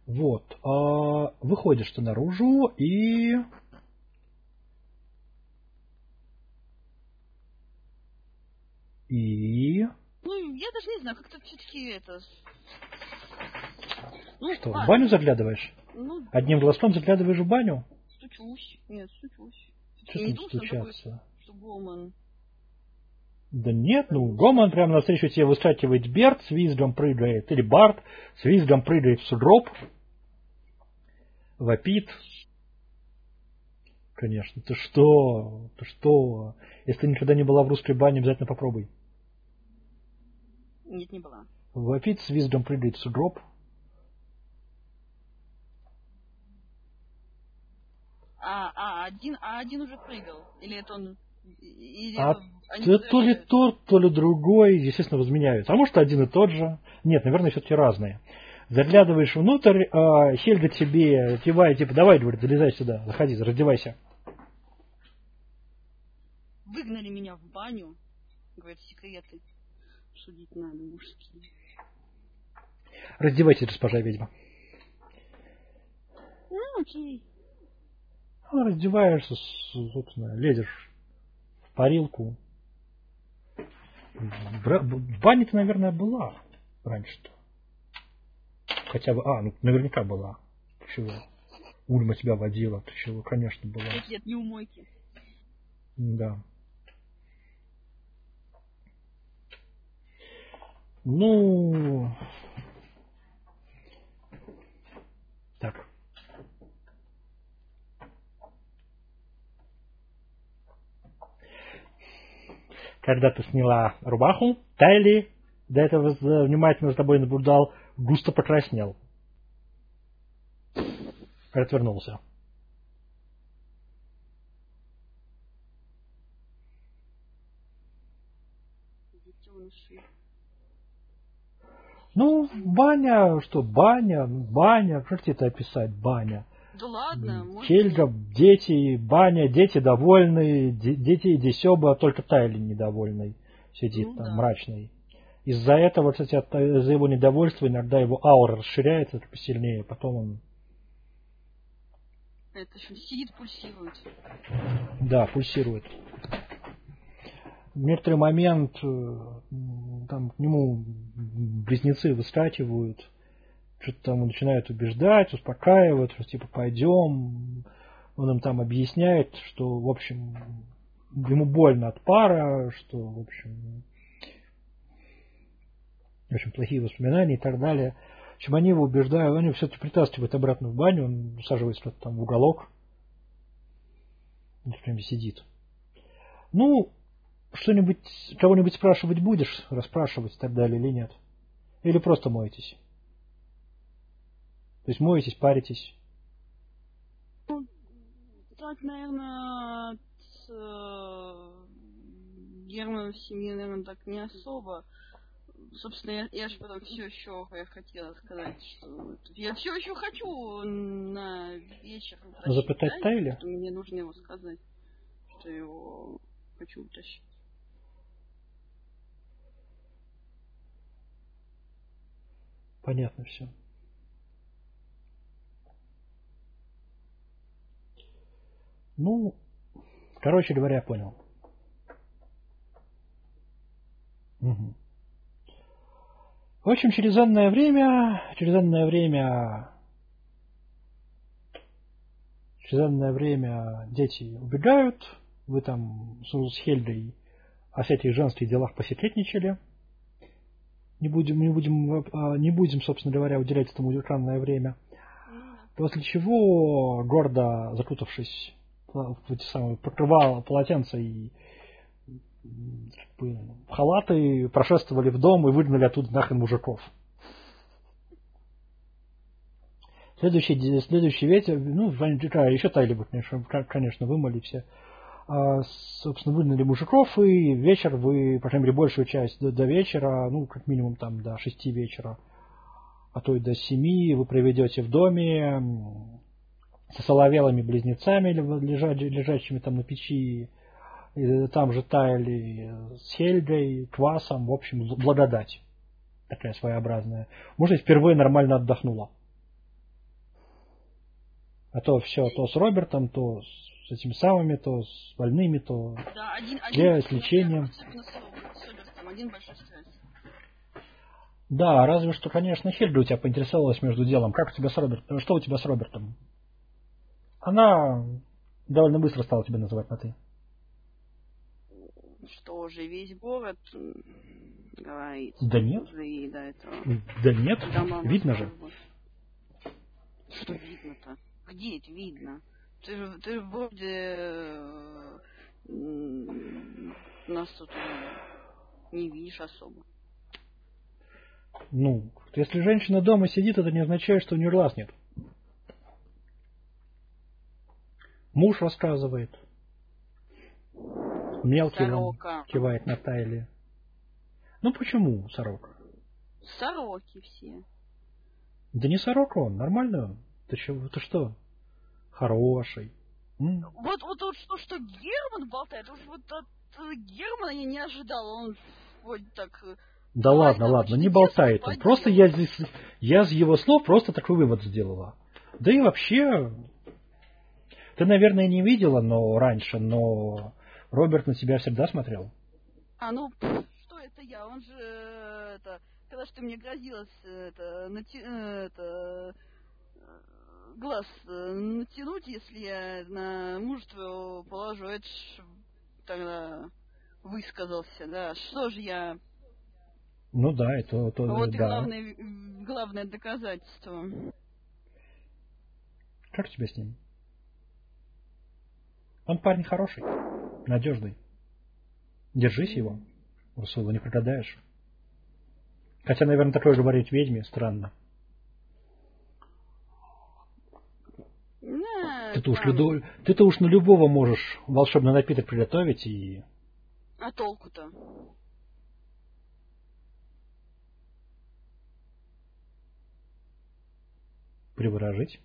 Вот. Выходишь ты наружу и... Ну, я даже не знаю, как-то все-таки это... Ну, что, ладно. В баню заглядываешь? Ну, одним глазком заглядываешь в баню? Стучусь. Нет, стучусь. Что там стучаться? Что Гомон. Да нет, Гомон прямо навстречу тебе выскакивает Берт, с визгом прыгает, или Барт, с визгом прыгает в сугроб, вопит. Конечно, ты что? Если ты никогда не была в русской бане, обязательно попробуй. Нет, не была. Вопит, с визгом прыгает в сугроб. Один уже прыгал? Или это он... Это то ли тот, то ли другой, естественно, возменяются. А может, один и тот же. Нет, наверное, все-таки разные. Заглядываешь внутрь, Хельга тебе кивает, типа, давай, говорит, залезай сюда, заходи, раздевайся. Выгнали меня в баню, говорят, секреты. Судить надо, мужские. Раздевайся, госпожа ведьма. Ну, окей. Раздеваешься, собственно, лезешь в парилку. В бане ты, наверное, была раньше-то. Хотя бы, наверняка была. Ты чего? Ульма тебя водила, ты чего? Конечно, была. 5 лет не умойки. Да. Ну... Так. Когда ты сняла рубаху, Тайли, до этого внимательно за тобой наблюдал, густо покраснел. Отвернулся. Ну, баня, как тебе это описать, баня? Да ладно. Хельга, дети, баня, дети довольны, дети и десёба, только Тайли недовольный сидит там, мрачный. Из-за этого, кстати, из-за его недовольства иногда его аура расширяется посильнее, потом он... Это что, сидит, пульсирует? Да, пульсирует. В некоторый момент там к нему близнецы выскакивают, что-то там начинают убеждать, успокаивают, что типа пойдем. Он им там объясняет, что, в общем, ему больно от пара, что, в общем, плохие воспоминания и так далее. В общем, они его убеждают, они все-таки притаскивают обратно в баню, он усаживается там в уголок, прям сидит. Ну, что-нибудь, кого-нибудь спрашивать будешь, расспрашивать и так далее или нет? Или просто моетесь? То есть моетесь, паритесь? Ну, так, наверное, с Германом в семье, наверное, так не особо. Собственно, я же потом все еще хотела сказать, что я все еще хочу на вечер утащить. Запытать Тайли? Что мне нужно его сказать, что я его хочу утащить. Понятно все. Ну, короче говоря, понял. Угу. В общем, через энное время дети убегают, вы там с Хельгой о всяких женских делах посекретничали. Не будем, собственно говоря, уделять этому экранное время. После чего, гордо закутавшись в эти самые покрывала, полотенца и халаты, прошествовали в дом и выгнали оттуда нахрен мужиков. Следующий вечер, еще Тайли, конечно, вымыли все. Собственно, выгнали мужиков, и вечер вы, по крайней мере, большую часть до вечера, как минимум там до 6 вечера, а то и до 7 вы проведете в доме со соловелыми близнецами, лежащими там на печи, и там же Тайли с Хельгой, квасом, в общем, благодать такая своеобразная. Может, впервые нормально отдохнула. А то все, то с Робертом, то с этими самыми, то с больными, то Да, с лечением. Особенно с Робертом, один большой стресс. Да, разве что, конечно, Хельга у тебя поинтересовалась между делом. Как у тебя с Робертом? Что у тебя с Робертом? Она довольно быстро стала тебя называть на ты. Что же, весь город говорит. Да нет. Уже до этого. Да нет, Дома видно же. Что видно-то? Где это видно? Ты вроде нас тут не видишь особо. Ну, если женщина дома сидит, это не означает, что у нее глаз нет. Муж рассказывает. Мелкий он кивает на Тайли. Ну почему сорока? Сороки все. Да не сорока он, нормально он. Ты что? Хороший. Вот что Герман болтает, уж вот от Германа я не ожидал, он вот так... Да ладно, не болтает он. Просто я из его слов просто такой вывод сделала. Да и вообще, ты, наверное, не видела раньше, но Роберт на тебя всегда смотрел. Ну, что это я? Он же, когда что мне грозилось, глаз натянуть, если я на мужество положу, это ж тогда высказался, да. Что же я... Ну да, это вот да. Главное доказательство. Как тебе с ним? Он парень хороший, надежный. Держись его, его не прогадаешь. Хотя, наверное, такое говорить ведьме странно. Ты-то уж на любого можешь волшебный напиток приготовить и... А толку-то? Приворожить?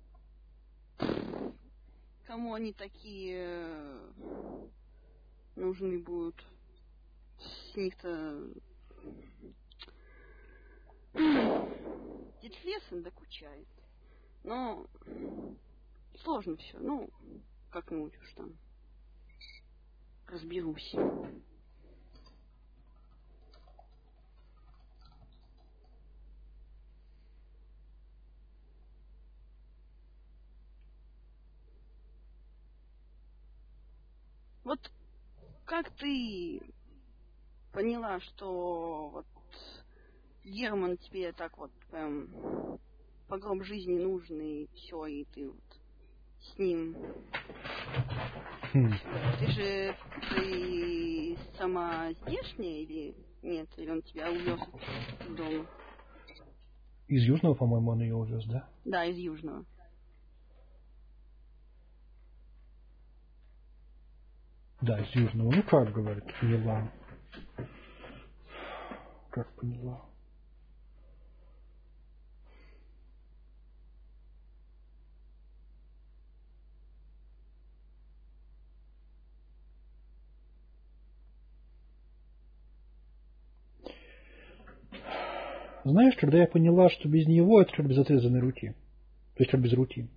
Кому они такие нужны будут? С них-то... Дед Фессен докучает. Но сложно все. Ну, как-нибудь уж там разберусь. Вот как ты поняла, что вот Герман тебе так вот прям по гроб жизни нужный, и все, и ты вот с ним. Ты сама здешняя или нет? Или он тебя увез дома? Из Южного, по-моему, он ее увез, да? Да, из Южного. Да, из Южного. Ну как, говорит, поняла. Как поняла? Знаешь, когда я поняла, что без него это как без отрезанной руки. То есть как без руки.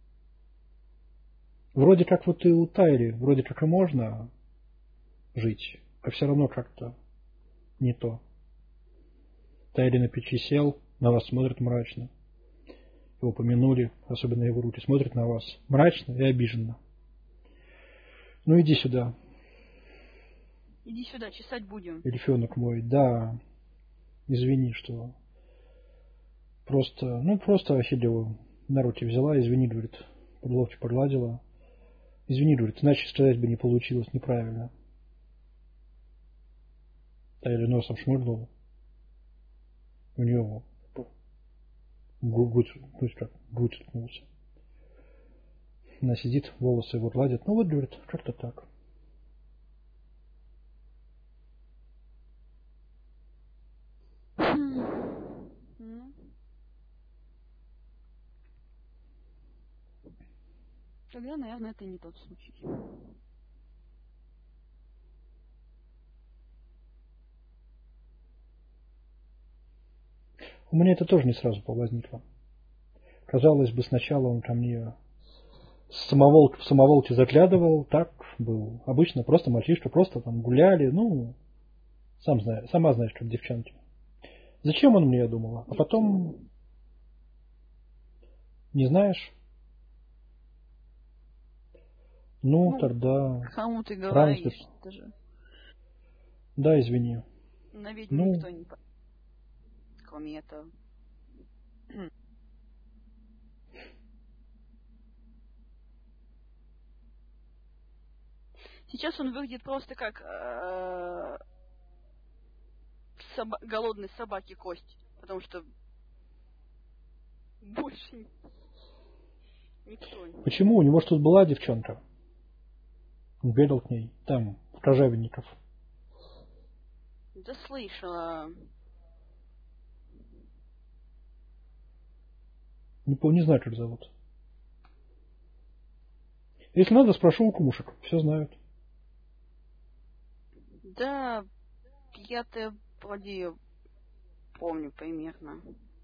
Вроде как вот и у Тайри, вроде как и можно жить, а все равно как-то не то. Тайри на печи сел, на вас смотрит мрачно. Его помянули, особенно его руки, смотрят на вас мрачно и обиженно. Ну иди сюда. Иди сюда, чесать будем. Эльфенок мой, да. Извини, что просто Ахиллеву на руки взяла, извини, говорит, под локти погладила. Извини, говорит, иначе сказать бы не получилось неправильно. Тайли носом шмыгнул. У нее грудь ткнулся. Она сидит, волосы его гладит. Ну вот, говорит, как-то так. Тогда, наверное, это не тот случай. У меня это тоже не сразу возникло. Казалось бы, сначала он ко мне в самоволке заглядывал, так был. Обычно просто мальчишка, просто там гуляли, ну, сама знаешь, как девчонки. Зачем он мне, я думала. А потом, не знаешь? Ну, тогда... Кому ты Рано говоришь? Это же Да, извини. на ведьму Ну, никто не кроме этого. Сейчас он выглядит просто как голодной собаки кость, потому что больше никто не... почему? У него что тут была девчонка? Он бегал к ней, там, в Кожевенников. Да слышала. Не знаю, как зовут. Если надо, спрошу у кумушек. Все знают. Да, я-то вроде её помню примерно.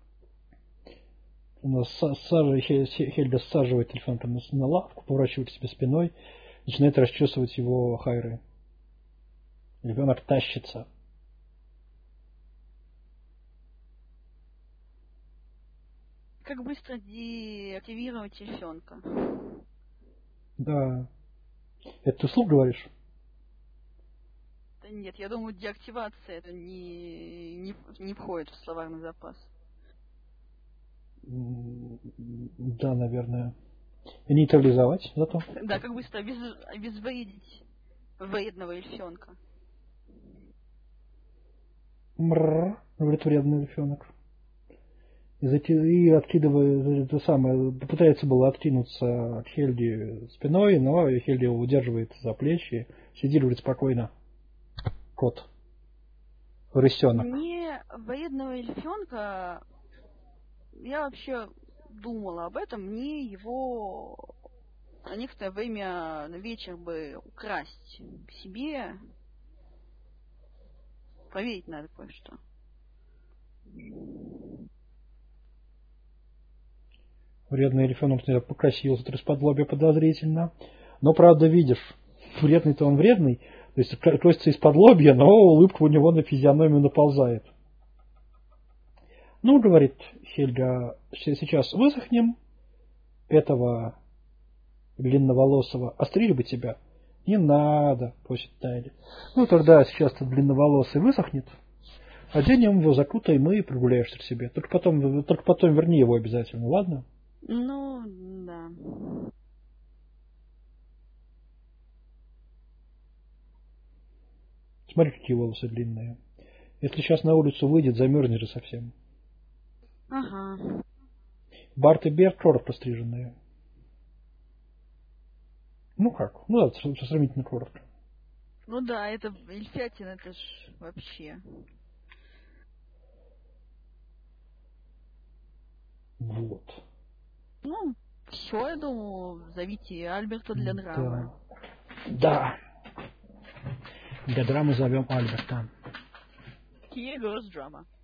У нас Хельга саживает ребенка на лавку, поворачивает к себе спиной, начинает расчесывать его хайры. Ребенок тащится. Как быстро деактивировать эльфёнка? Да. Это ты вслух говоришь? Да нет, я думаю, деактивация это не входит в словарный запас. Да, наверное. И нейтрализовать зато. Да, как быстро обезвредить вредного эльфёнка. Говорит вредный эльфёнок. И откидывая это самое, пытается было откинуться от Хельги спиной, но Хельги его удерживает за плечи. Сидит, говорит, спокойно. Кот. Рысенок. Мне вредного эльфёнка, я вообще думала об этом, мне его на некоторое время на вечер бы украсть к себе. Проверить надо кое-что. Вредный эльфёнок покосился из-под лобья подозрительно. Но, правда, видишь, вредный-то он вредный, то есть косится из-под лобья, но улыбка у него на физиономию наползает. Ну, говорит Хельга, сейчас высохнем этого длинноволосого, острили бы тебя. Не надо, просит Тайли. Ну, тогда сейчас-то длинноволосый высохнет, оденем его, закутаем и прогуляешься к себе. Только потом верни его обязательно, ладно? Ну, да. Смотри, какие волосы длинные. Если сейчас на улицу выйдет, замерзнет же совсем. Ага. Барт и Берт коротко постриженные. Ну как? Ну да, сравнительно коротко. Ну да, это эльфятина, это ж вообще. Вот. Ну, все, я думаю, зовите Альберта для драмы. Да. Для драмы зовем Альберта. Here goes drama.